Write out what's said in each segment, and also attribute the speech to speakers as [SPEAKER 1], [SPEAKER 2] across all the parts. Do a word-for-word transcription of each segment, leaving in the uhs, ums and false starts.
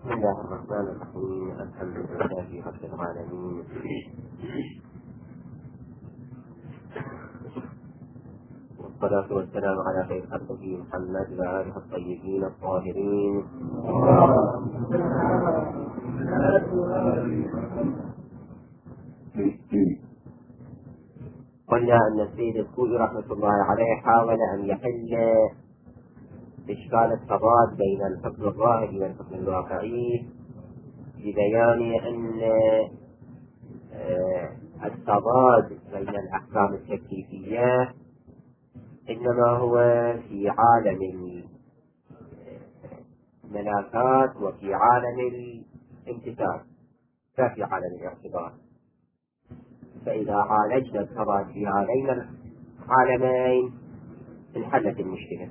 [SPEAKER 1] بسم الله الرحمن الرحيم. الحمد لله رب العالمين، والصلاة والسلام على خير خلقه محمد وآله الطيبين الطاهرين. قلنا أن السيد الخوئي رحمة الله عليه حاول أن يحل إشكال التضاد بين الحكم الظاهري والحكم الواقعي ببيان أن التضاد بين الأحكام التكليفية إنما هو في عالم الملاكات وفي عالم الامتثال لا في عالم الاعتبار. فإذا عالجنا التضاد في هذين العالمين انحلت المشكلة.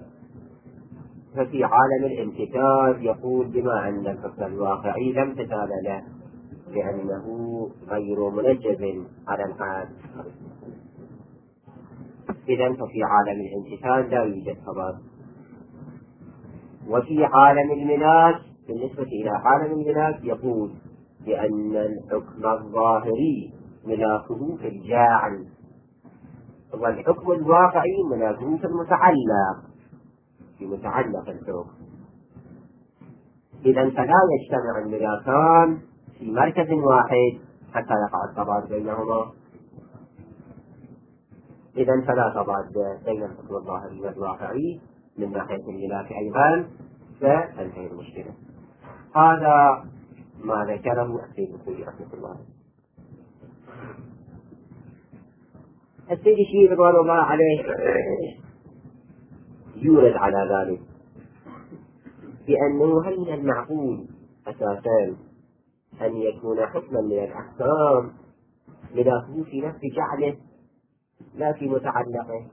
[SPEAKER 1] ففي عالم الامتثال يقول بما أن الحكم الواقعي لم تزال له لأنه غير منجز على الحال، إذن ففي عالم الامتثال لا يوجد تضاد. وفي عالم الملاك بالنسبة إلى عالم الملاك يقول بأن الحكم الظاهري ملاكه في الجاعل، والحكم الواقعي ملاكه في المتعلق في متعلق الحكم. إذن فلا يجتمع الملاكان في مركز واحد حتى يقع التضاد بينهما. إذن فلا تضاد بين الحكم الظاهري والواقعي من ناحية الملاك أيضا، فتنتهي المشكلة. هذا ما ذكره السيد الخوئي رحمه الله. السيد الشيخ رضوان الله عليه يورد على ذلك بأنه هل من المعقول أساسا أن يكون حكما من الأحكام ملاكه في نفس جعله لا في متعلقه؟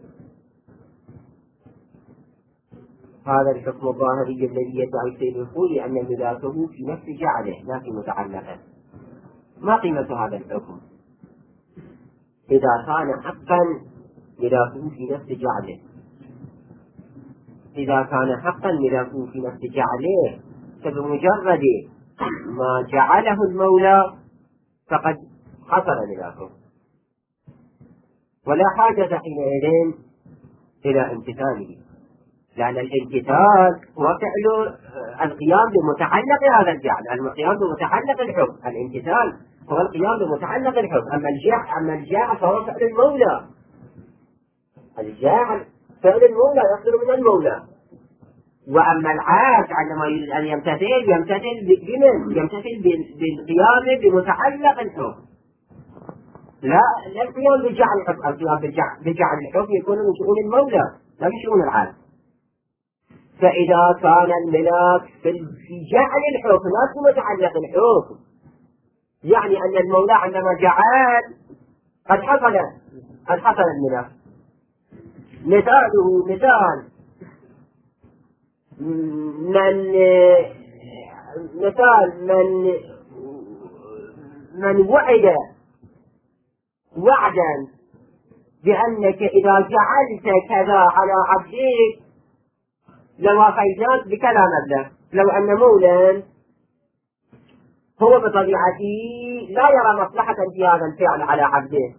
[SPEAKER 1] هذا الحكم الظاهري الذي يدعي السيد الخوئي أن ملاكه في نفس جعله لا في متعلقه، ما قيمة هذا الحكم إذا كان حقا ملاكه في نفس جعله؟ إذا كان حقا ملاكه في نفس جعله فبمجرد ما جعله المولى فقد حصل ملاكه، ولا حاجة حينئذ إلى امتثاله، لأن الامتثال هو فعل القيام بمتعلق هذا الجعل، القيام بمتعلق الحكم. الامتثال هو القيام بمتعلق الحكم. أما الجاعل أما الجاعل فهو فعل المولى. الجاعل فعل المولى يصدر من المولى. وأما العبد عندما يريد أن يمتثل يمتثل بمن؟ يمتثل بالقيام بمتعلق الحكم، لا لا القيام بجعل الحكم. القيام بجعل, بجعل الحكم يكون من شؤون المولى لا من شؤون العبد. فإذا كان الملاك في جعل الحكم لا في متعلق الحكم، يعني أن المولى عندما جعل قد حصل قد حصل الملاك. مثاله مثال من مثال من من وعد وعدا بأنك إذا جعلت كذا على عبدك لوافيناك بكذا مبلغ. لو أن مولا هو بطبيعته لا يرى مصلحة في هذا الفعل على عبده،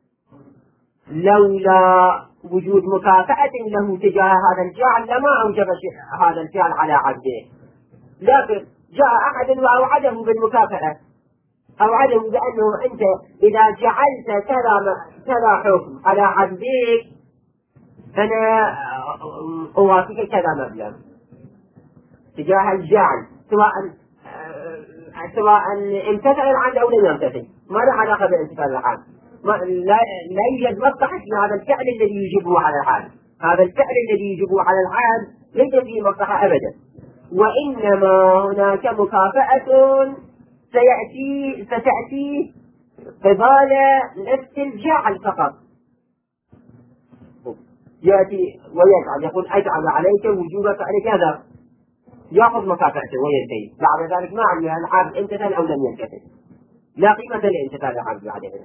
[SPEAKER 1] لولا وجود مكافأة له تجاه هذا الجعل لما أوجب هذا الفعل على عبده. لكن جاء أحد وأوعده بالمكافأة، أوعده بأنه أنت إذا جعلت كذا كذا حكم على عبدك أنا أوافيك كذا مبلغ تجاه الجعل، سواء سواء امتثل العبد أو لم يمتثل، ما له علاقة بامتثال العبد. لا, لا يوجد مصلحة في هذا الفعل الذي يجبه على العبد. هذا الفعل الذي يجبه على العبد ليس فيه مصلحة أبدا، وإنما هناك مكافأة سيأتي ستأتي قبال نفس الجعل فقط. يأتي ويجعل يقول أجعل عليك وجوب فعل كذا، يأخذ مكافأته وينتهي. بعد ذلك ما علم العبد امتثل أو لم يمتثل، لا قيمة لامتثال العبد بعد ذلك.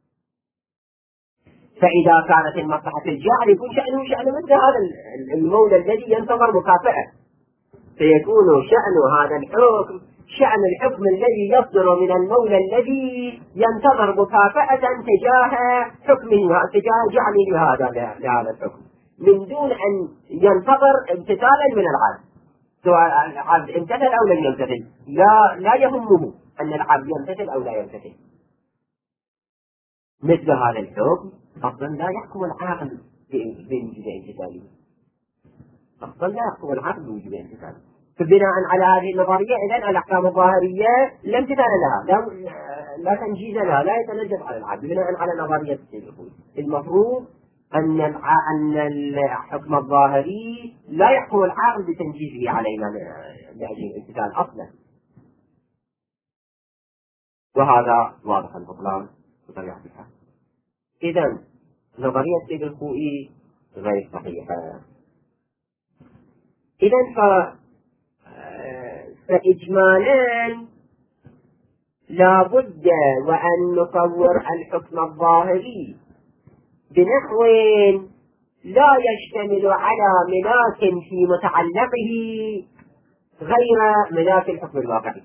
[SPEAKER 1] فإذا كانت المصلحة الجعل يكون شأنه شأن مثل هذا المولى الذي ينتظر مكافأة، فيكون شأن هذا الحكم شأن الحكم الذي يصدر من المولى الذي ينتظر مكافأة تجاه حكمه تجاه جعله هذا لهذا الحكم، من دون أن ينتظر امتثالا من العبد، سواء العبد امتثل أو لم يمتثل، لا لا يهمه أن العبد يمتثل أو لا يمتثل. مثل هذا الحكم أصلا لا يحكم العاقل بوجوب امتثاله، أصلا لا يحكم العاقل بوجوب امتثاله. فبناء على هذه النظرية إذن الأحكام الظاهرية لا امتثال لها، لا, لا تنجيز لها، لا يتنجز على العبد بناء على نظرية السيد. المفروض أن أن الحكم الظاهري لا يحكم العاقل بتنجيزه علينا لأجل الامتثال أصلا، وهذا واضح البطلان بطبيعة الحال. إذن نظرية السيد الخوئي غير صحيحة. إذن ف فإجمالا لا بد وأن نصور الحكم الظاهري بنحو لا يشتمل على ملاك في متعلقه غير ملاك الحكم الواقعي.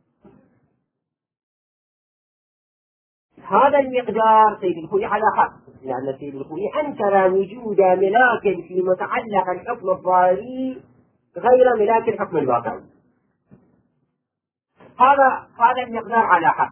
[SPEAKER 1] هذا المقدار سيد الخوئي على حق، لأن سيد الخوئي أنكر وجود ملاك في متعلق الحكم الظاهري غير ملاك الحكم الواقعي. هذا هذا المقدار على حق،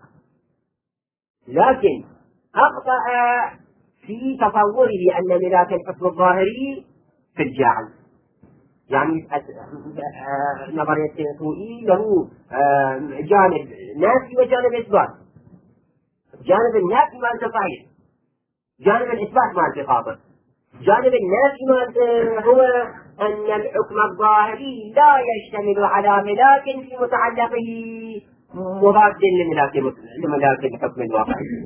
[SPEAKER 1] لكن أخطأ في تصوره أن ملاك الحكم الظاهري في الجاعل. يعني نظرية الخوئي له جانب نافي وجانب إثبات. جانب النافي مالته صحيح، جانب الإثبات مالته خاطئ. جانب النافي مالته هو أن الحكم الظاهري لا يشتمل على ملاك في متعلقه مضاد لملاك لملاك الحكم الواقعي.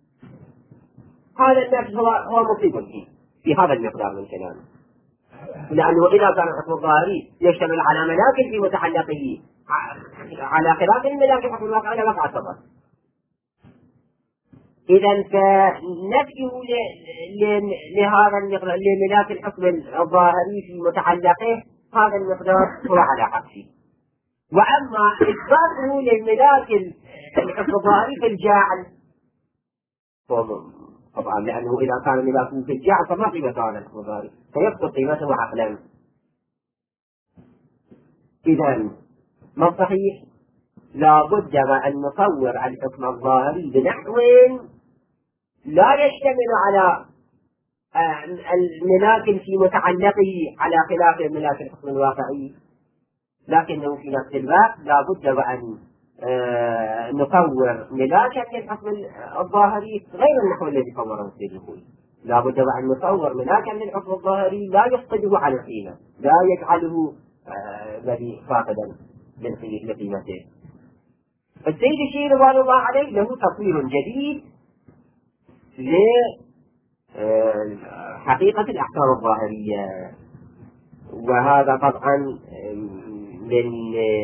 [SPEAKER 1] هذا النفس هو هو مصيب فيه في هذا المقدار من كلامه، لأنه إذا كان الحكم الظاهري يشتمل على ملاك في متعلقه على خلاف الملاك الحكم الواقعي لا يعتبر. إذا فنفيه لهذا المقدار لملاك الحكم الظاهري في متعلقه هذا المقدار هو على حقه. وأما إثباته للملاك الحكم الظاهري في الجاعل طبعا، لأنه إذا كان ملاكه في الجاعل فما قيمة هذا الحكم الظاهري، فيفقد قيمته عقلا. إذا ما الصحيح؟ لا بد وأن نصور الحكم الظاهري بنحو لا يشتمل على الملاك في متعلقه على خلاف الملاك الحكم الواقعي، لكنه في نفس الوقت لا بد وأن نصور ملاكا للحكم الظاهري غير النحو الذي صوره السيد الخوئي. لا بد وأن نصور ملاكا للحكم الظاهري لا يفقده على القيمة، لا يجعله الذي فاقدا لقيمته. السيد الشيخ رضوان الله عليه له تصوير جديد لحقيقة الأحكام الظاهرية، وهذا طبعا من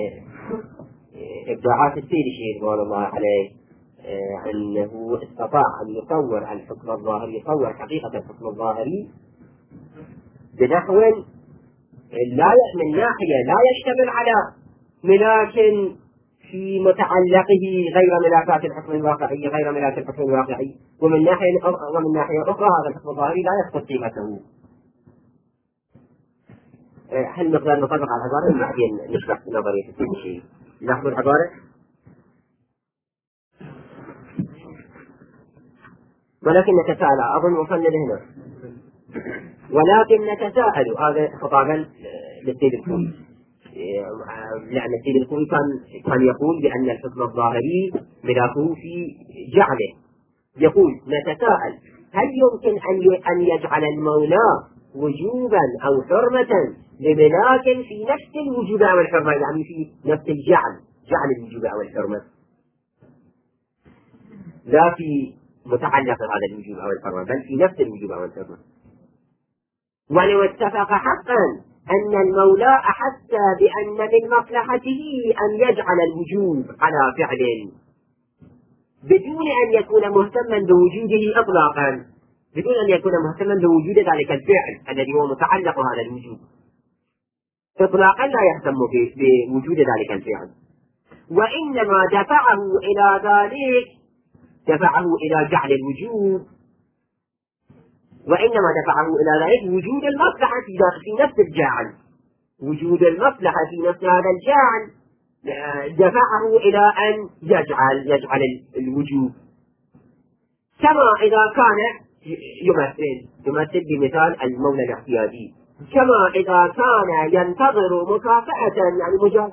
[SPEAKER 1] إبداعات السيد الشيخ رضوان الله عليه، أنه استطاع أن يصور الحكم الظاهري، يصور حقيقة الحكم الظاهري بنحو لا من ناحية لا يشتمل على ملاك في متعلقه غير ملاكات الحكم الواقعي غير ملاك الحكم الواقعي، ومن ناحية ومن ناحية أخرى هذا الحكم الظاهري لا يفقد قيمته. هل نقدر نطبق على العبارة؟ بعدين نشرح نظرية السيد الشيخ. ناخذ العبارة ولكن نتساءل، أظن وصلنا لهنا. ولكن نتساءل، هذا خطابا للسيد الخوئي، لأن السيد الخوئي كان كان يقول بأن الحكم الظاهري ملاكه في جعله. يقول نتساءل هل يمكن أن يجعل المولى وجوبا أو حرمة لملاك في نفس الوجوب أو الحرمة، يعني في نفس الجعل، جعل الوجوب أو الحرمة، لا في متعلق هذا الوجوب أو الحرمة بل في نفس الوجوب أو الحرمة. ولو اتفق حقا أن المولى أحس بأن من مصلحته أن يجعل الوجوب على فعل بدون أن يكون مهتما بوجوده إطلاقا، بدون أن يكون مهتما بوجود ذلك الفعل الذي هو متعلق هذا الوجوب، إطلاقا لا يهتم بوجود ذلك الفعل، وإنما دفعه إلى ذلك دفعه إلى جعل الوجود وإنما دفعه إلى ذلك وجود المصلحة في نفس الجاعل. وجود المصلحة في نفس هذا الجاعل دفعه إلى أن يجعل يجعل الوجود. كما إذا كان يمثل يمثل بمثال المولى الاحتياجي، كما إذا كان ينتظر مكافأة، يعني مجرد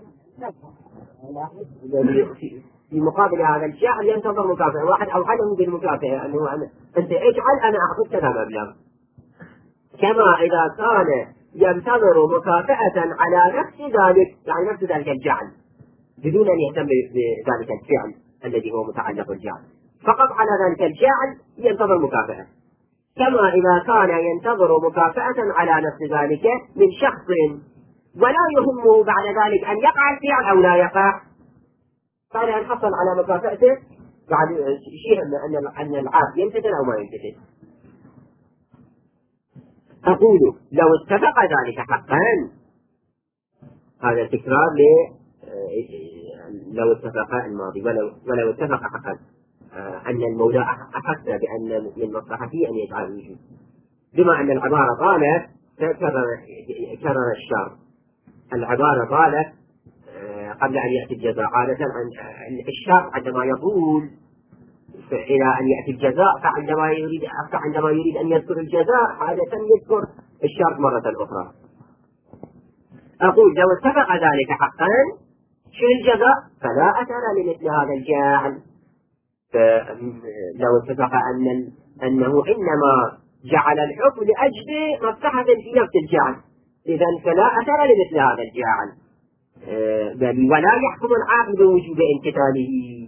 [SPEAKER 1] في مقابل هذا الشعر ينتظر مكافأة، واحد أوعده بالمكافأة أنه أنت اجعل أنا أعطيك كذا مبلغ. كما إذا كان ينتظر مكافأة على نفس ذلك، يعني نفس ذلك الجعل، بدون أن يهتم بذلك الفعل الذي هو متعلق بالجعل، فقط على ذلك الجعل ينتظر مكافأة. كما إذا كان ينتظر مكافأة على نفس ذلك من شخص، ولا يهمه بعد ذلك أن يقع الفعل أو لا يقع، بعد أن حصل على مكافأته بعد شيء أن أن العاب يمتثل أو ما يمتثل. أقول لو اتفق ذلك حقا، هذا تكرار ل لو اتفق الماضي، ولو ولو اتفق حقا أن المولى أحس بأن من مصلحته أن يجعل الوجود، بما أن العبارة قالت كرر الشر. العبارة قالت قبل أن يأتي الجزاء، عادة الشر عندما يطول إلى أن يأتي الجزاء، فعندما يريد فعندما يريد أن يذكر الجزاء عادة يذكر الشر مرة أخرى. أقول لو اتفق ذلك حقا شو الجزاء فلا أثر لمثل هذا الجاعل. لو اتفق أن أنه إنما جعل الحكم لأجل مصلحة في نفس الجعل، إذا فلا أثر لمثل هذا الجاعل، بل ولا يحكم العاقل بوجوب امتثاله.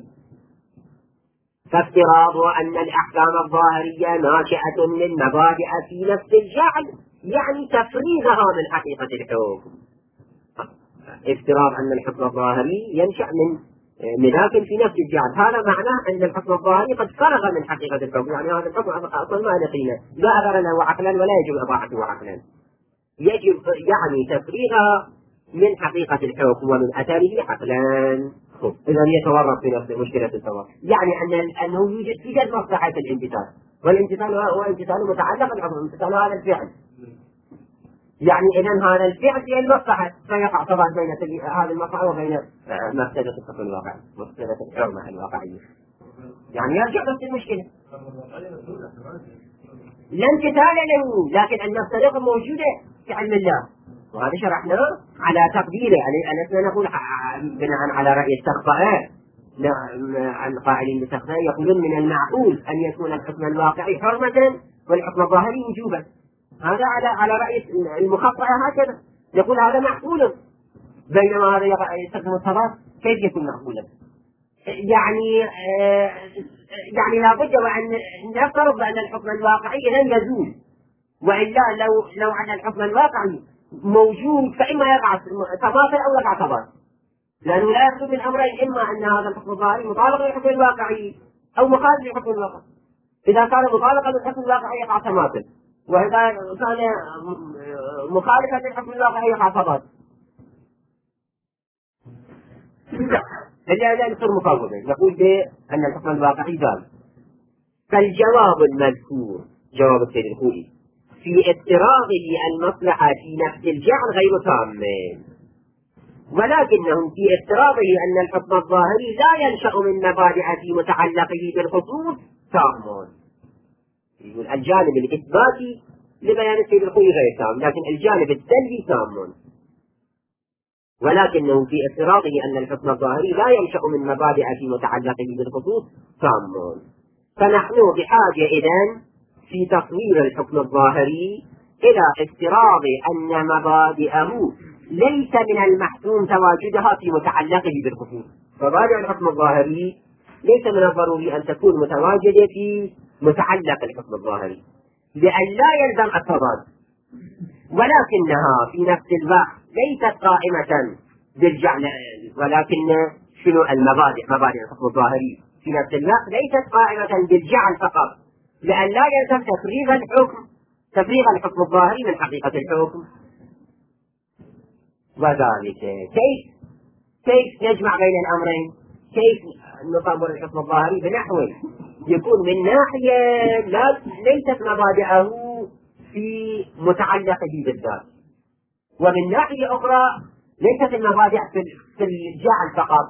[SPEAKER 1] فافتراض أن الأحكام الظاهرية ناشئة من مبادئ في نفس الجعل يعني تفريغها من حقيقة الحكم. افتراض أن الحكم الظاهري ينشأ من ملاك في نفس الجعل، هذا معناه أن الحكم الظاهري قد فرغ من حقيقة الحكم، يعني هذا الحكم أصلا ما له قيمة، لا أثر له عقلا ولا يجب إضاعته عقلا، يجب يعني تفريغها من حقيقة الحكم ومن أثره عقلا. إذا يتورط في نفس مشكلة التورط، يعني أن أنه يوجد توجد مصلحة الامتثال، والامتثال هو امتثال متعلق بالحكم، امتثال هذا الفعل، يعني إذا هذا الفعل هي المصلحة، فيقع طبعا بين هذه المصلحة وبين مفسدة الحكم الواقعي، مفسدة الحرمة الواقعية، يعني يرجع نفس المشكلة. لا امتثال له، لكن أن المفسدة موجودة في علم الله، وهذا شرحناه على تقديره، يعني أننا نقول بناء على رأي السخطاء القائلين بالسخطاء يقولون من المعقول أن يكون الحكم الواقعي حرمة والحكم الظاهري وجوبا، هذا على على رأي المخطئة هكذا، يقول هذا معقول، بينما هذا يستخدم الصلاة كيف يكون معقولا؟ يعني آه يعني لابد وأن نفترض بأن الحكم الواقعي لن يزول، وإلا لو لو أن الحكم الواقعي موجود فإما يقع تماثل أو يقع تضاد، لأنه لا يخلو من أمرين، إما أن هذا الحكم الظاهري مطابق للحكم الواقعي أو مخالف للحكم الواقعي. إذا كان مطابقا للحكم الواقعي يقع تماثل، وإذا كان مخالفا للحكم الواقعي يقع تضاد. لذلك يصير مفوضا، نقول بأن الحكم الواقعي زال. فالجواب المذكور جواب السيد الخوئي في اضطراده المصلحة في نفس الجعل غير تام، ولكنه في اضطراده أن الحكم الظاهري لا ينشأ من مبادئ في متعلقه بالخصوص تام. يقول الجانب الإثباتي لبيان السيد الخوئي غير تام، لكن الجانب السلبي تام، ولكنه في اضطراده أن الحكم الظاهري لا ينشأ من مبادئ في متعلقه بالخصوص تام. فنحن بحاجة إذن في تصوير الحكم الظاهري إلى افتراض أن مبادئه ليس من المحتوم تواجدها في متعلقه بالخصوص. مبادئ الحكم الظاهري ليس من الضروري أن تكون متواجدة في متعلق الحكم الظاهري، لأن لا يلزم التضاد، ولكنها في نفس الوقت ليست قائمة بالجعل، ولكن شنو المبادئ مبادئ الحكم الظاهري في نفس الوقت ليست قائمة بالجعل فقط، لأن لا يلزم تفريغ الحكم تفريغ الحكم الظاهري من حقيقة الحكم. وذلك كيف كيف نجمع بين الأمرين؟ كيف نطور الحكم الظاهري بنحو يكون من ناحية لا ليست مبادئه في متعلقه بالذات، ومن ناحية أخرى ليست المبادئ في الجعل فقط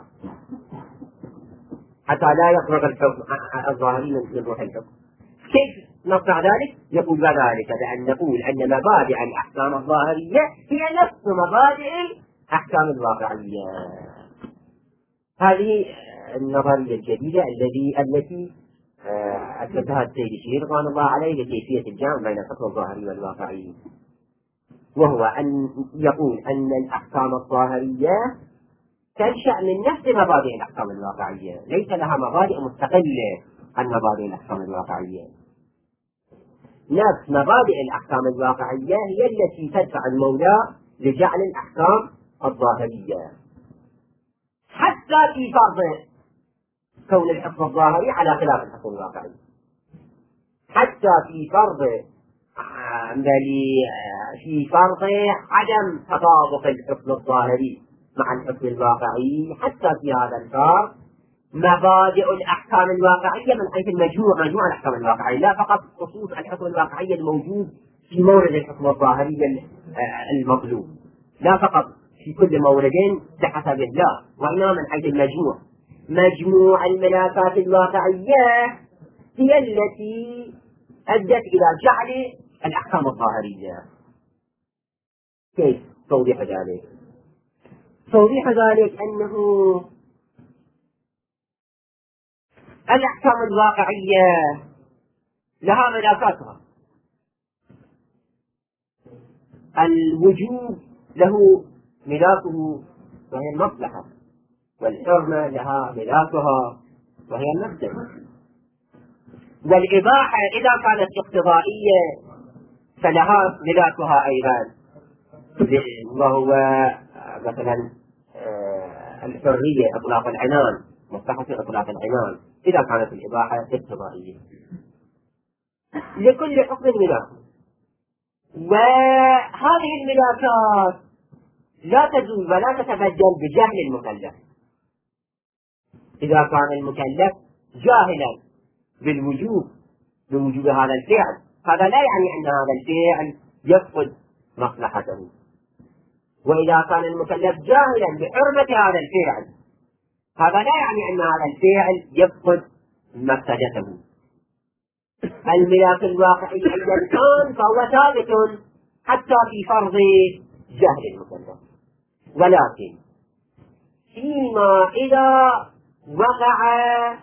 [SPEAKER 1] حتى لا يخرج الحكم الظاهري من روح الحكم. كيف نصنع ذلك؟ يقول ذلك بأن نقول أن مبادئ الأحكام الظاهرية هي نفس مبادئ الأحكام الواقعية. هذه النظرية الجديدة الذي التي أثبتها السيد الشهير رضوان الله عليه لكيفية الجمع بين الحكم الظاهري والواقعي، وهو أن يقول أن الأحكام الظاهرية تنشأ من نفس مبادئ الأحكام الواقعية، ليس لها مبادئ مستقلة عن مبادئ الأحكام الواقعية. نفس مبادئ الأحكام الواقعية هي التي تدفع المولى لجعل الأحكام الظاهرية، حتى في فرض كون الحكم الظاهري على خلاف الحكم الواقعي، حتى في فرض في فرض عدم تطابق الحكم الظاهري مع الحكم الواقعي، حتى في هذا الفرض مبادئ الأحكام الواقعية من حيث المجموع مجموع الأحكام الواقعية، لا فقط خصوص الحكم الواقعي الموجود في مورد الحكم الظاهري المطلوب، لا فقط في كل مورد بحسب الله، وإنما من حيث المجموع. مجموع الملافات الواقعية هي التي أدت إلى جعل الأحكام الظاهرية. كيف توضيح ذلك؟ توضيح ذلك أنه الأحكام الواقعية لها ملافاتها. الوجوب له ملاكه وهي المصلحة، والحرمة لها ملاكها وهي المفسدة، والإباحة إذا كانت اقتضائية فلها ملاكها أيضا، وهو مثلا الحرية إطلاق العنان، مصلحة إطلاق العنان إذا كانت الإباحة اقتضائية. لكل حكم ملاك، وهذه الملاكات لا تزول ولا تتبدل بجهل المكلف. إذا كان المكلف جاهلا بالوجوب بوجوب هذا الفعل، هذا لا يعني أن هذا الفعل يفقد مصلحته، وإذا كان المكلف جاهلا بحرمة هذا الفعل، هذا لا يعني أن هذا الفعل يفقد مفسدته. الملاك الواقعي عند الإنسان فهو ثابت حتى في فرض جهل المكلف، ولكن فيما إذا وقع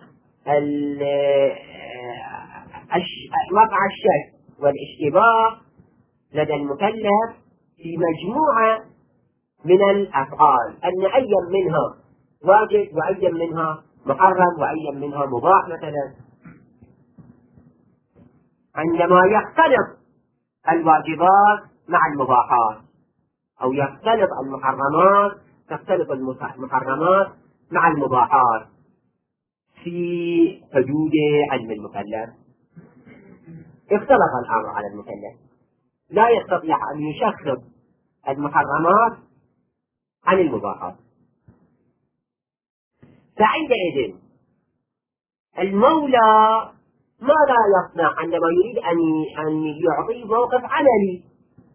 [SPEAKER 1] وقع الشك والاشتباه لدى المكلف في مجموعة من الأفعال، أن أي منها واجب وأي منها محرم وأي منها مباح مثلا، عندما يختلط الواجبات مع المباحات، أو يختلط المحرمات تختلط المحرمات مع المباحات في حدود علم المكلف، اختلط الأمر على المكلف، لا يستطيع أن يشخص المحرمات عن المباحات. فعندئذ المولى ماذا يصنع عندما يريد أن أن يعطي موقف عملي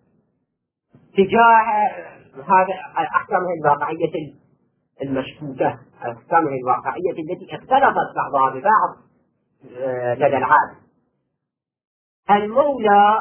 [SPEAKER 1] تجاه هذا أحكامه الواقعية المشكوكة، أحكامه الواقعية التي اختلفت بعضها ببعض لدى العالم؟ المولى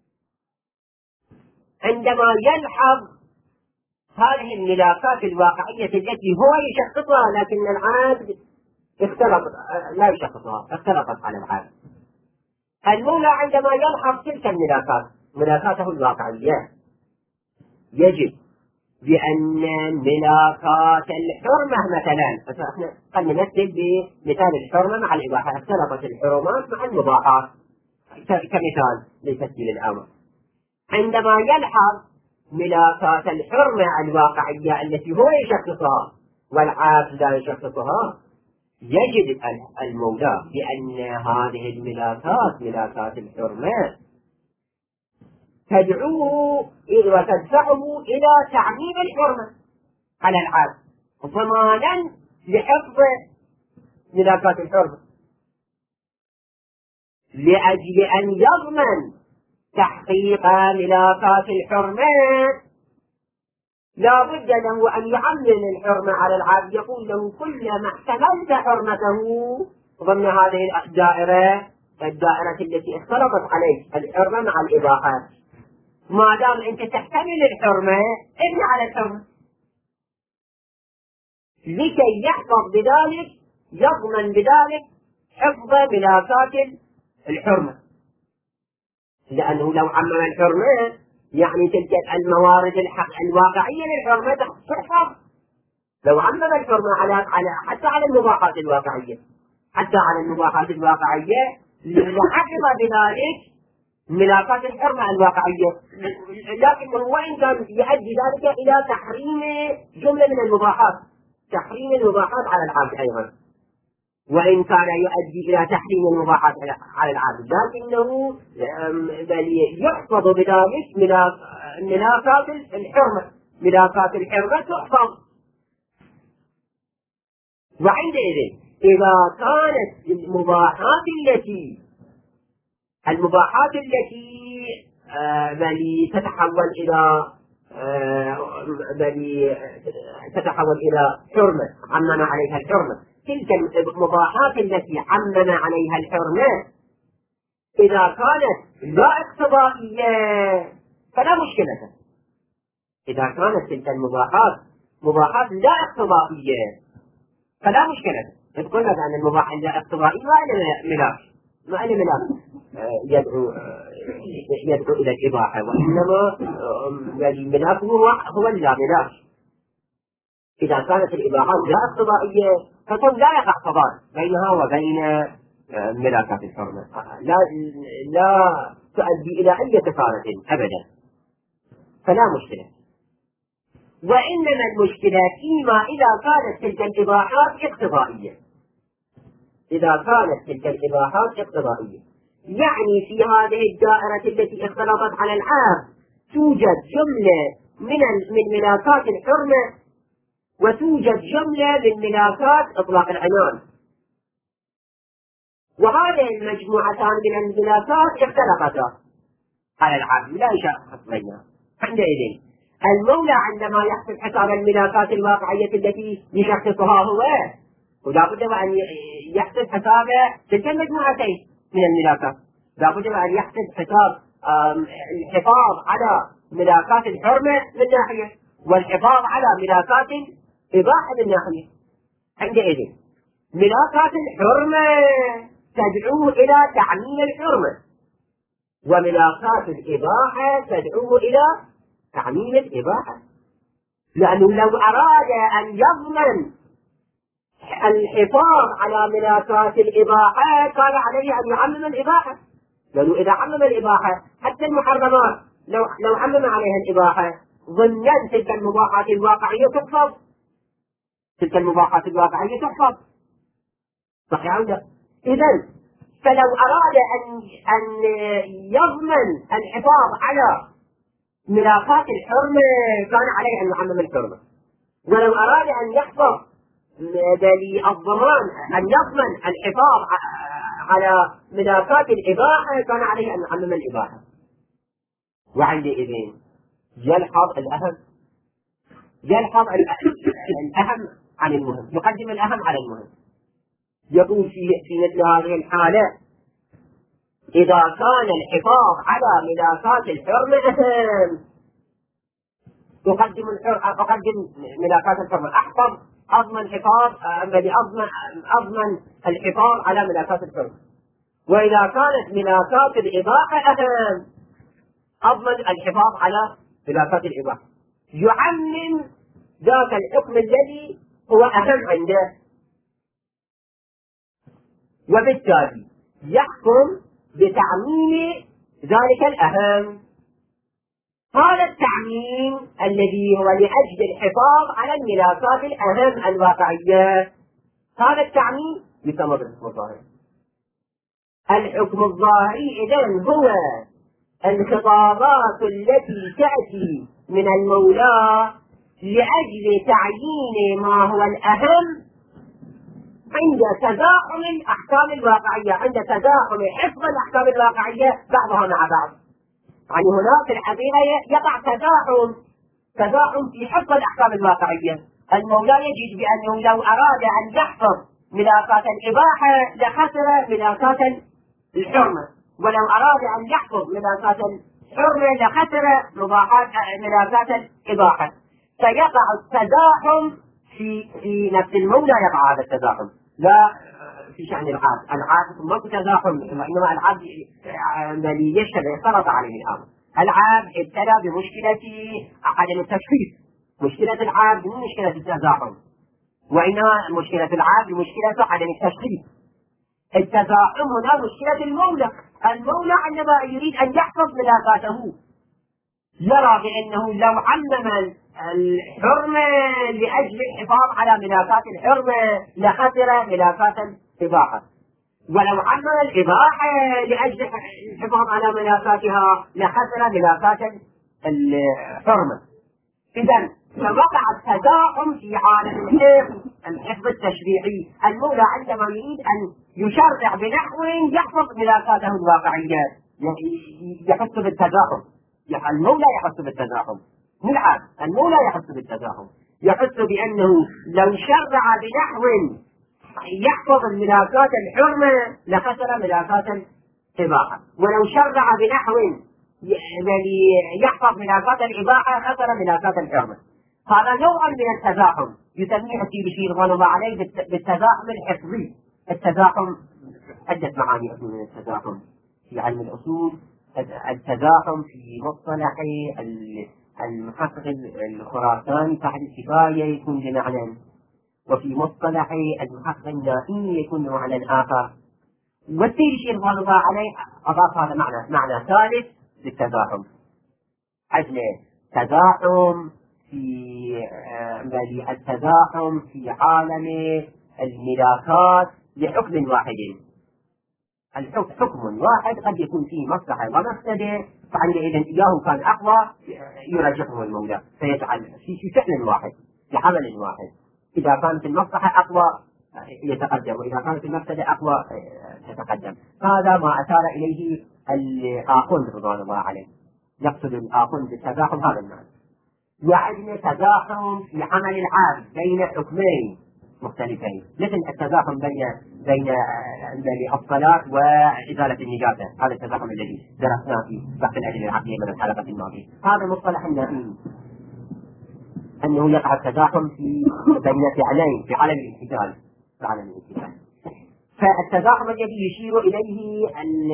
[SPEAKER 1] عندما يلحظ هذه الملاكات الواقعية التي هو يشخصها لكن العالم اختلط لا يشخصها، اختلطت على العالم، المولى عندما يلحظ تلك الملاكات ملاكاته الواقعية يجب بأن ملاكات الحرمة مثلا، احنا قد نمثل بمثال الحرمة مع الإباحة، اختلطت الحرمات مع المباحات كمثال لتسجيل الأمر، عندما يلحظ ملاكات الحرمة الواقعية التي هو يشخصها والعاقل لا يشخصها، يجب المولى بأن هذه الملاكات ملاكات الحرمة تدعوه وتدفعه إلى تعميم الحرمة على العبد ضمانا لحفظ ملاكات الحرمة، لأجل أن يضمن تحقيق ملاكات الحرمة لا بد له أن يعمم الحرمة على العبد، يقول له كلما احتملت حرمته ضمن هذه الدائرة الدائرة التي اختلطت عليك الحرمة مع الإباحة، ما دام أنت تحتمل الحرمة ابني على الحرمة، لكي يحفظ بذلك يضمن بذلك حفظ ملاكات الحرمة، لأنه لو عمم الحرمة يعني تلك الموارد الحق الواقعية للحرمة تحفظ، لو عمم الحرمة على على حتى على المباحات الواقعية حتى على المباحات الواقعية لحفظ بذلك ملاكات الحرمة الواقعية، لكن وإن كان يؤدي ذلك إلى تحريم جملة من المباحات، تحريم المباحات على العبد أيضا، وإن كان يؤدي إلى تحريم المباحات على العبد، لكنه بل يحفظ بذلك ملاكات الحرمة، ملاكات الحرمة تحفظ. وعندئذ إذا كانت المباحات التي المباحات التي بل تتحول إلى بل تتحول إلى حرمة عمم عليها الحرمة، تلك المباحات التي عمم عليها الحرمة إذا كانت لا اقتضائية فلا مشكلة، إذا كانت تلك المباحات مباحات لا اقتضائية فلا مشكلة. تقول لك أن المباح لا اقتضائي ما إلى ملاك ما إلى ملاك يدعو يدعو إلى الإباحة، وإنما الملاك هو هو اللا ملاك. إذا كانت الإباحات لا اقتضائية فقد لا يقع تضاد بينها وبين ملاكات الحرمة، لا لا تؤدي إلى أي كفارة أبدا، فلا مشكلة. وإنما المشكلة فيما إذا كانت تلك الإباحات اقتضائية، إذا كانت تلك الإباحات اقتضائية، يعني في هذه الدائرة التي اختلطت على العام توجد جملة من من ملاكات الحرمة وتوجد جملة من ملاكات إطلاق العنان، وهذه المجموعتان من الملاكات اختلطتا على العام لا شك بينها. عندئذ المولى عندما يحسب حساب الملاكات الواقعية التي يشخصها هو ولا بد أن يحسب حساب تلك المجموعتين من الملاكات، لا بد أن يحسب حساب الحفاظ على ملاكات الحرمة من ناحية والحفاظ على ملاكات الإباحة من ناحية. عندئذ ملاكات الحرمة تدعو إلى تعميم الحرمة، وملاكات الإباحة تدعو إلى تعميم الإباحة، لأنه لو أراد أن يضمن الحفاظ على ملاكات الإباحة كان عليه أن يعمم الإباحة، لأنه إذا عمم الإباحة حتى المحرمات لو لو عمم عليها الإباحة ضمن تلك المباحات الواقعية تحفظ، تلك المباحات الواقعية تحفظ، صحيح أو لا؟ إذن فلو أراد أن أن يضمن الحفاظ على ملاكات الحرمة كان عليه أن يعمم الحرمة، ولو أراد أن يحفظ الضمان أن يضمن الحفاظ على ملاكات الإباحة كان عليه أن يعمم الإباحة. وعندئذ يلحظ الأهم يلحظ الأهم عن المهم، يقدم الأهم على المهم. يقول في في مثل هذه الحالة إذا كان الحفاظ على ملاكات الحرمة أهم أقدم أقدم ملاكات الحرمة، أحفظ أضمن حفاظ الذي أضمن أضمن الحفاظ على ملاكات الحرمة. وإذا كانت ملاكات الإباحة أهم أضمن الحفاظ على ملاكات الإباحة، يعمم ذاك الحكم الذي هو أهم عنده، وبالتالي يحكم بتعميم ذلك الأهم. هذا التعميم الذي هو لأجل الحفاظ على الملاكات الأهم الواقعية، هذا التعميم يسمى بالحكم الظاهري. الحكم الظاهري إذن هو الخطابات التي تأتي من المولى لأجل تعيين ما هو الأهم عند تزاحم الأحكام الواقعية، عند تزاحم حفظ الأحكام الواقعية بعضها مع بعض. يعني هنا في الحقيقة يقع تزاحم تزاحم في حفظ الأحكام الواقعية. المولى يجد بأنه لو أراد أن يحفظ ملاكات الإباحة لخسر ملاكات الحرمة، ولو أراد أن يحفظ ملاكات الحرمة لخسر مباحات ملاكات الإباحة. فيقع التزاحم في في نفس المولى، يقع هذا التزاحم لا في شأن العبد. العبد ما في تزاحم، وإنما العبد الذي يشتبه فرض عليه الأمر. العبد ابتلى بمشكلة عدم التشخيص. مشكلة العبد مو مشكلة التزاحم، وإنما مشكلة العبد مشكلة عدم التشخيص. التزاحم هنا مشكلة المولى. المولى عندما يريد أن يحفظ ملاكاته يرى بأنه لو عمم الحرمة لأجل الحفاظ على ملاكات الحرمة لخسر ملاكات الإباحة، ولو عمم الإباحة لأجل الحفاظ على ملاكاتها لخسر ملاكات الحرمة. إذن فوقع التزاحم في عالم الحفظ الحفظ التشريعي. المولى عندما يريد أن يشرع بنحو يحفظ ملاكاته الواقعية يحس بالتزاحم. المولى يحس بالتزاحم، مو العبد. المولى يحس بالتزاحم، يحس بأنه لو شرع بنحو يحفظ الملاكات الحرمة لخسر ملاكات الإباحة، ولو شرع بنحو يحفظ ملاكات الإباحة خسر ملاكات الحرمة. هذا نوع من التزاحم يسميه السيبشي رضوان الله عليه بالتزاحم الحفظي. التزاحم عدة معاني من التزاحم في علم الأصول. التزاحم في مصطلح المحقق الخراساني صاحب الكفاية يكون بمعنى، وفي مصطلح المحقق النائي يكون بمعنى آخر. والسيبشي رضوان الله عليه أضاف هذا معنى معنى ثالث للتزاحم، عدل تزاحم في التزاحم في عالم الملاكات لحكم واحد. الحكم حكم واحد قد يكون فيه مصلحة ومفسدة، فعندئذ إياه كان أقوى يرجحه المولى فيجعل في شأن واحد في عمل واحد. إذا كانت المصلحة أقوى يتقدم، وإذا كانت المفسدة أقوى تتقدم. هذا ما أشار إليه الآخوند رضوان الله عليه. يقصد الآخوند بالتزاحم هذا المعنى. يعني تزاحم في عمل العابد بين حكمين مختلفين، مثل التزاحم بين بين الصلاة وإزالة النجاسة. هذا التزاحم الذي درسناه في بحث الأدلة العقلية من الحلقة الماضية. هذا مصطلح النائي، أنه يقع التزاحم في بين فعلين في عالم الامتثال في عالم الامتثال. فالتزاحم الذي يشير إليه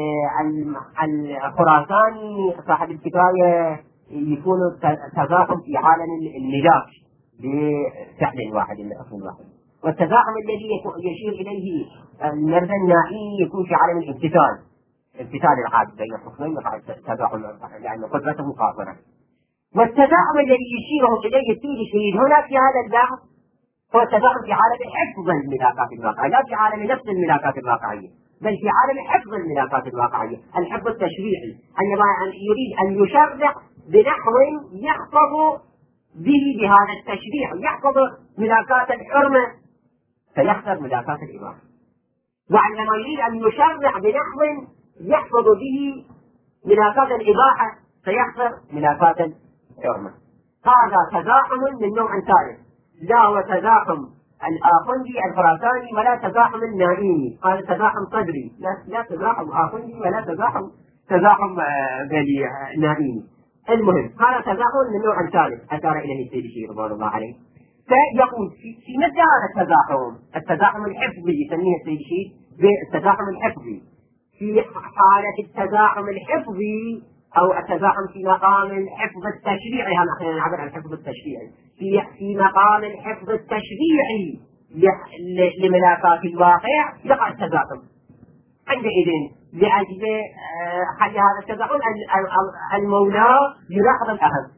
[SPEAKER 1] الخراساني صاحب الكفاية يكون تزاحم في عالم الملاك بفعل واحد من أصل واحد. والتزاحم الذي يشير إليه المرد النائي يكون في عالم الامتثال، امتثال العابد بين الحكمين يقع التزاحم لأن قدرته قاصرة. والتزاحم الذي يشيره إليه السيبشي هنا في هذا البحث هو التزاحم في عالم حفظ الملاكات الواقعية، لا في عالم نفس الملاكات الواقعية، بل في عالم حفظ الملاكات الواقعية، الحفظ التشريعي. عندما يريد أن يشرع بنحو يحفظ به بهذا التشريع، يحفظ ملاكات الحرمة فيخسر ملاكات الإباحة. وعندما يريد أن يشرع بنحو يحفظ به ملاكات الإباحة فيخسر ملاكات الحرمة. هذا تزاحم من نوع ثالث، لا هو تزاحم الآخوندي الخراساني ولا تزاحم النائي. هذا تزاحم صدري، لا, لا تزاحم آخوندي ولا تزاحم تزاحم نائي. المهم هذا تزاحم من نوع ثالث أشار إليه السيبشي رضوان الله عليه. فيقول في, في مثل هذا التزاحم، التزاحم الحفظي يسميه السيبشي بالتزاحم الحفظي. في حالة التزاحم الحفظي أو التزاحم في مقام الحفظ التشريعي، هم أحيانا نعبر عن الحفظ التشريعي، في في مقام الحفظ التشريعي لملاكات الواقع يقع التزاحم. عندئذ لأجل حل هذا التزاحم المولى يلاحظ الأهم.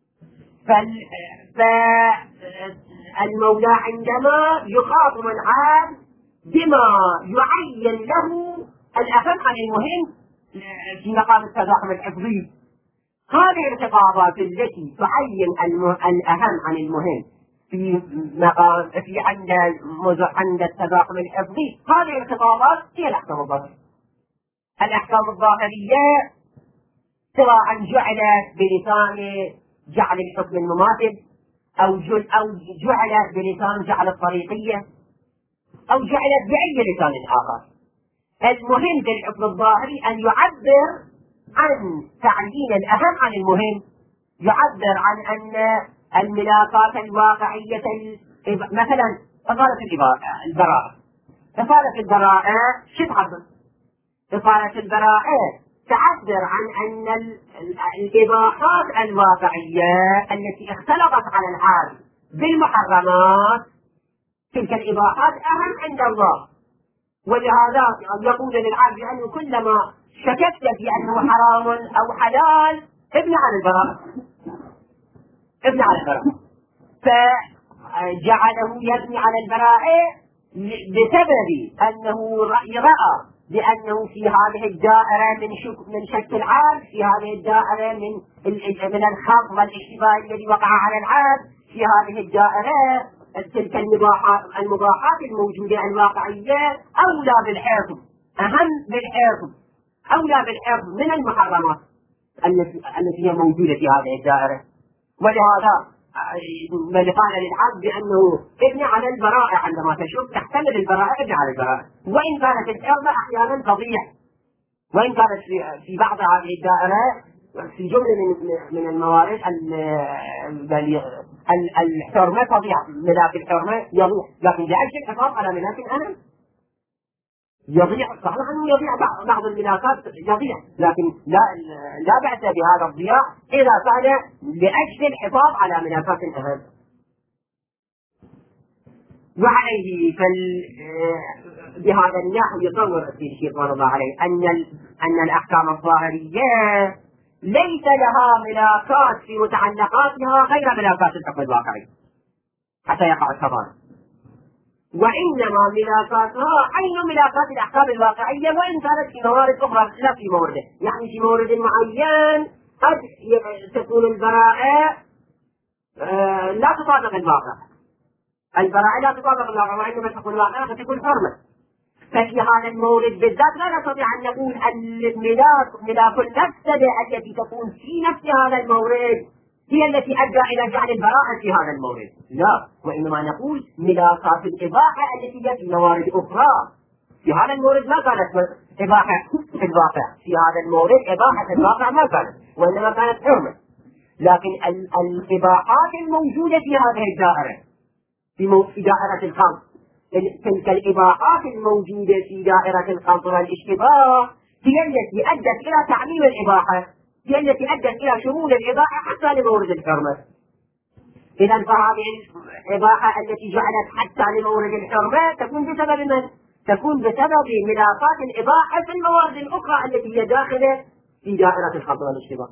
[SPEAKER 1] فالمولى عندما يخاطب العام بما يعين له الأهم عن المهم في مقام التزاحم الحفظي. هذه الخطابات التي تعين الأهم عن المهم في مقام في عند عند التزاحم الحفظي، هذه الخطابات هي الأحكام الظاهرية. الأحكام الظاهرية سواء جعلت بلسان جعل الحكم المماثل، أو أو جعلت بلسان جعل الطريقية، أو جعلت بأي لسان آخر. المهم في الحكم الظاهري أن يعبر عن تعيين الأهم عن المهم، يعبر عن أن الملاكات الواقعية مثلا إصالة البراءة. إصالة البراءة شو تعبر؟ إصالة البراءة تعبر عن أن الإباحات الواقعية التي اختلطت على العالم بالمحرمات تلك الإباحات أهم عند الله، ولهذا يقول للعبد بأنه كلما شككت في أنه حرام أو حلال ابني على البراءة، ابني على البراءة. فجعله يبني على البراءة بسبب أنه رأى بأنه في هذه الدائرة من شك من شك العبد، في هذه الدائرة من من الخط والاشتباه الذي وقع على العبد، في هذه الدائرة تلك المباحات المباحات الموجودة الواقعية أولى بالحفظ، أهم بالحفظ، أولى بالحفظ من المحرمات التي التي هي موجودة في هذه الدائرة. ولهذا من قال للعبد بأنه ابني على البراءة، عندما تشك تحتمل البراءة ابني على البراءة، وإن كانت الحرمة أحيانا تضيع، وإن كانت في, في بعض هذه الدائرة في جملة من, من الموارد الحرمة تضيع، ملاك الحرمة يضيع، لكن لأجل الحفاظ على ملاك الأمن يضيع. صحيح أنه يضيع بعض الملاكات يضيع، لكن لا لا بأس بهذا الضياع إذا كان لأجل الحفاظ على ملاكات الأهم. وعليه فال بهذا النحو يصور الشيخ رضي الله عليه أن أن الأحكام الظاهرية ليس لها ملاكات في متعلقاتها غير ملاكات الحكم الواقعي حتى يقع التضاد، وإنما ملاكاتها عين ملاكات الأحكام الواقعية، وإن كانت في موارد أخرى لا في مورده، يعني في مورد معين قد تكون البراءة آه لا تطابق الواقع، البراءة لا تطابق الواقع، وإنما تكون الواقع فتكون حرمة. ففي هذا المورد بالذات لا نستطيع أن نقول الملاك ملاك المفسدة التي تكون في نفس هذا المورد هي التي أدى إلى جعل البراءة في هذا المورد، لا، وإنما نقول ملاكات الإباحة التي هي في موارد أخرى. في هذا المورد ما كانت إباحة في الواقع، في هذا المورد إباحة في الواقع ما كانت، وإنما كانت حرمة. لكن الإباحات الموجودة في هذه الدائرة في دائرة الخمس، تلك الإباحات الموجودة في دائرة الخمس والاشتباه هي التي أدت إلى تعميم الإباحة، هي التي أدت إلى شمول الإباحة حتى لمورد الحرمة. إذا فهذه الإباحة التي جعلت حتى لمورد الحرمة تكون بسبب من؟ تكون بسبب ملاقات الإباحة في الموارد الأخرى التي هي داخلة في دائرة الخمس والاشتباه.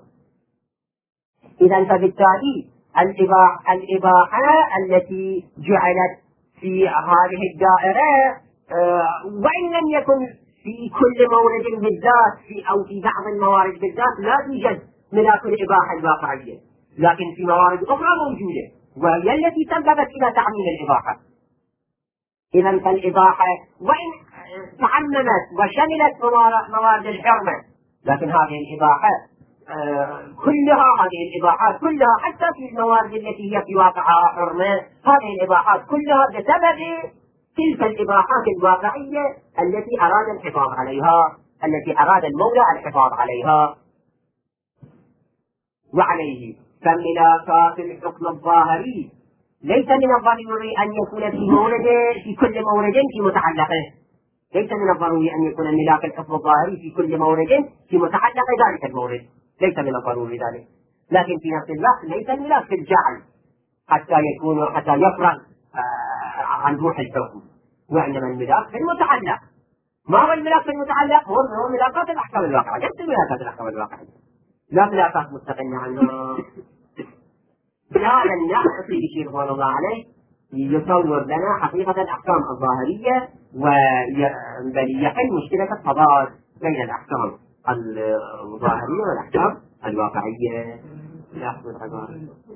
[SPEAKER 1] إذا فبالتالي الإباحة, الإباحة التي جعلت في هذه الدائرة آه وإن لم يكن في كل مورد بالذات في أو في بعض الموارد بالذات لا توجد ملاك الإباحة الواقعية، لكن في موارد أخرى موجودة وهي التي سببت إلى تعميم الإباحة. إذا فالإباحة وإن تعممت وشملت موارد الحرمة، لكن هذه الإباحة آه كلها هذه الإباحات كلها حتى في الموارد التي هي في واقعها حرمة، هذه الإباحات كلها بسبب تلك الإباحات الواقعية التي أراد الحفاظ عليها، التي أراد المولى الحفاظ عليها. وعليه فملاكات الحكم الظاهري ليس من الضروري أن يكون في مورد في كل مورد في متعلقه، ليس من الضروري أن يكون ملاك الحكم الظاهري في كل مورد في متعلق ذلك المورد، ليس من الضروري ذلك. لكن في نفس الوقت ليس الملاك في الجعل حتى يكون حتى يفرغ آه عن روح الحكم، وإنما الملاك في المتعلق. ما هو الملاك في المتعلق؟ هو هو ملاكات الأحكام الواقعية، ليس ملاكات الأحكام الواقعية، لا ملاكات مستقلة عنها. بهذا النحو الشيخ رضوان الله عليه يصور لنا حقيقة الأحكام الظاهرية وبل يحل مشكلة التضاد بين الأحكام الظاهرية والأحكام الواقعية. لاحظ العبارة.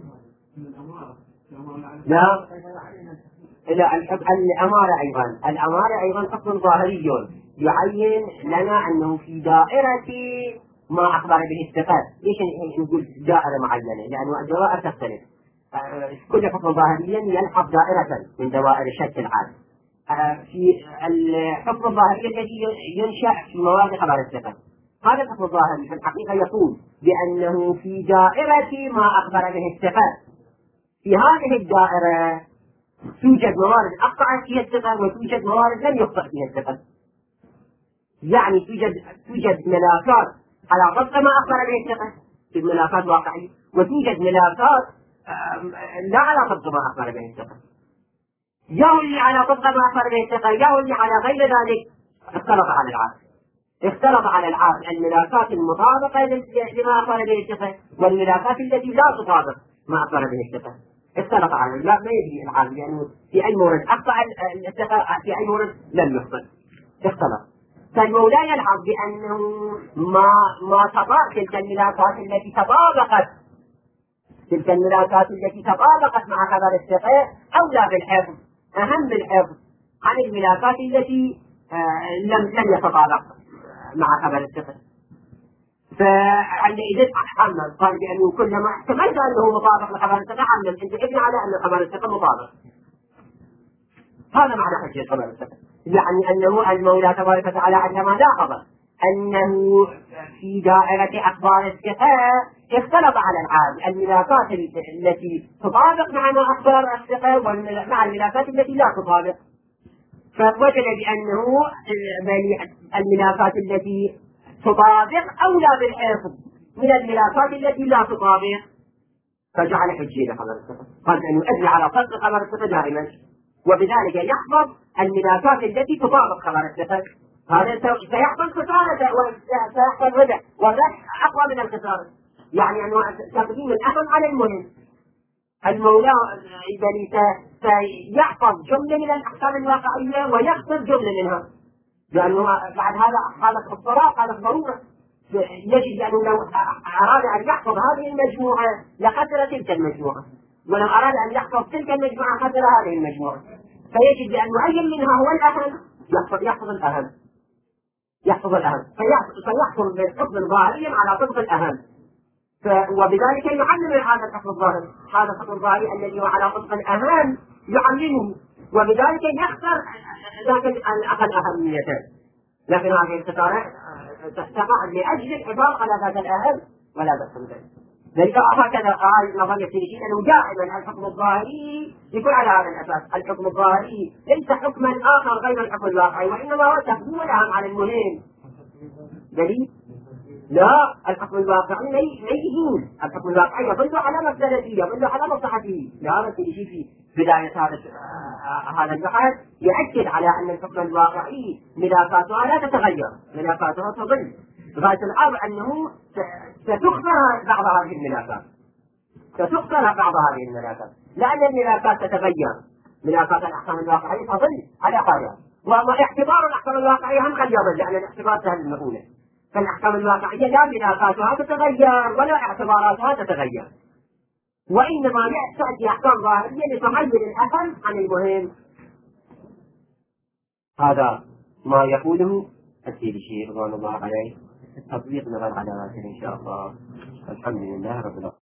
[SPEAKER 1] لا لا الأمارة أيضا الأمارة أيضا حكم ظاهري يعين لنا أنه في دائرة ما أخبر به الثقة. ليش نقول دائرة معينة؟ لأنه الدوائر تختلف. كل حكم ظاهري يلحق دائرة من دوائر الشك العام. في الحكم الظاهري الذي ينشأ في مواد خبر الثقة، هذا الحكم الظاهري في الحقيقة يقول بأنه في دائرة ما أخبر به الثقة، في هذه الدائرة توجد موارد أخطأت فيها الثقة وتوجد موارد لم يخطئ فيها الثقة. يعني توجد توجد ملاكات على ضبط ما أخبر به الثقة، في ملاكات واقعية، وتوجد ملاكات لا على ضبط ما أخبر به الثقة. يا اللي على ضبط ما أخبر به الثقة يا اللي على غير ذلك اختلط على العاص. اختلط على العاص الملاكات المطابقة لما أخبر به الثقة والملاكات التي لا تطابق ما أخبر به الثقة. اختلط على لا ما يدري العاص لأنه في أي مورد أخطأ الثقة في أي مورد لم يخطئ. اختلط. فالمولى يلحظ بأنه ما ما تطابق تلك الملاكات التي تطابقت تلك الملاكات التي تطابقت مع خبر الثقة أولى بالحفظ، أهم بالحفظ عن الملاكات التي آه لم لم يتطابق مع خبر الثقة. فعندئذ حمل قال بأنه كلما احتملت أنه مطابق لخبر الثقة حمل أنت ابن على أن خبر الثقة مطابق. هذا معنى حجة خبر الثقة، يعني أنه المولى تبارك وتعالى عندما لاحظ أنه في دائرة أخبار الثقة اختلط على العام الملاكات التي تطابق مع ما أخبار الثقة ومع الملاكات التي لا تطابق، فوجد بأنه الملاكات التي تطابق أولى بالحفظ من الملاكات التي لا تطابق، فجعل حجية خبر الثقة. قال أنه أجري على صدق خبر الثقة دائما، وبذلك يحفظ الملاكات التي تطابق خبر الثقة. هذا سيحصل خسارة وسيحصل ربح، والربح أقوى من الخسارة. يعني أنه تقديم الأهم على المهم. المولى إذا سيحفظ جملة من الأحكام الواقعية ويخسر جملة منها، لأنه بعد هذا حالة الضرورة حالة ضرورة يجب أنه لو أراد أن يحفظ هذه المجموعة لخسر تلك المجموعة، ولو أراد أن يحفظ تلك المجموعة خسر هذه المجموعة. فيجب أن يعين منها هو الأهم يحفظ, يحفظ الأهم يحفظ الأهم فيحصل بالحكم الظاهري على طبق الأهم. وبذلك يعلم هذا الحكم الظاهري هذا الحكم الظاهري الذي هو على طبق الأهم يعلمه، وبذلك يخسر ذاك الأقل أهمية. لكن هذه الخسارة تقع لأجل الحفاظ على ذاك الأهم ولا بأس. ذلك هكذا قال نظرية التنشيد أنه دائما الحكم الظاهري يكون على هذا الأساس. الحكم الظاهري ليس حكما آخر غير الحكم الواقعي، وإنما هو تقديم الأهم على المهم. دليل؟ لا، الحكم الواقعي لا يجوز. الحكم الواقعي يظل على مفسدته يظل على مصلحته. لهذا التنشيد في بداية هذا هذا البحث يؤكد على أن الحكم الواقعي ملاكاتها لا تتغير، ملاكاتها تظل. غاية الأمر أنه ستخسر بعض هذه الملاكات ستخسر بعض هذه الملاكات لأن الملاكات تتغير. ملاكات الأحكام الواقعية تظل على حالها، واعتبار الأحكام الواقعية هم قد يظل لأن الاعتبار سهل المفعولة. فالأحكام الواقعية لا ملاكاتها تتغير ولا اعتباراتها تتغير، وإنما تأتي أحكام ظاهرية لتحيل الأهم عن المهم. هذا ما يقوله السيدي رضوان الله عليه. التطبيق نظر على ذلك إن شاء الله. الحمد لله رب العالمين.